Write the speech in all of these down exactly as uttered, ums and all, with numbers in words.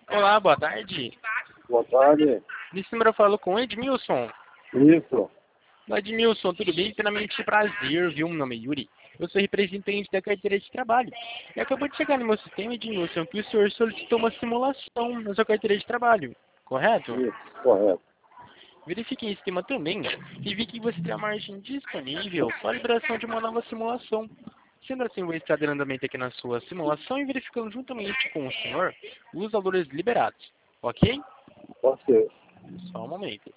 Olá, boa tarde. Boa tarde. Nesse número eu falo com Edmilson. Isso. Edmilson, tudo bem? Primeiramente, prazer, viu? Meu nome é Yuri. Eu sou representante da carteira de trabalho. E acabou de chegar no meu sistema, Edmilson, que o senhor solicitou uma simulação na sua carteira de trabalho, correto? Isso, correto. Verifiquei em sistema também e vi que você tem a margem disponível para a liberação de uma nova simulação. Sendo assim, eu vou estar dando andamento aqui na sua simulação e verificando juntamente com o senhor os valores liberados, ok? Pode ser. Só um momento.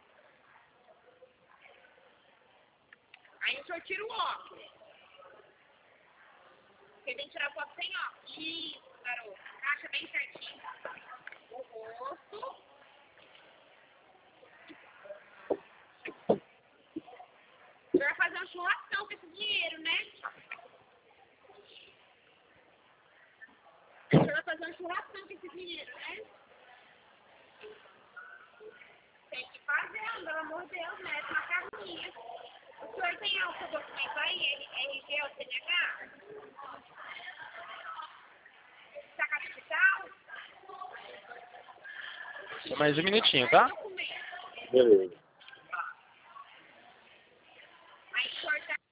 Aí o senhor tira o óculos. Você tem que tirar foto sem óculos. Isso, garoto. Encaixa bem certinho. O rosto. O senhor vai fazer uma churrascão com esse dinheiro, né? O senhor vai fazer uma churrascão com esse dinheiro, né? Tem que fazer, pelo amor de Deus, né? Uma carninha. O senhor tem o seu documento aí? R G ou C N H? Saca digital? Só mais um minutinho, tá? Beleza. Aí o senhor tá.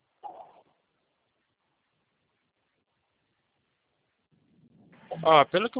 Ó, pelo que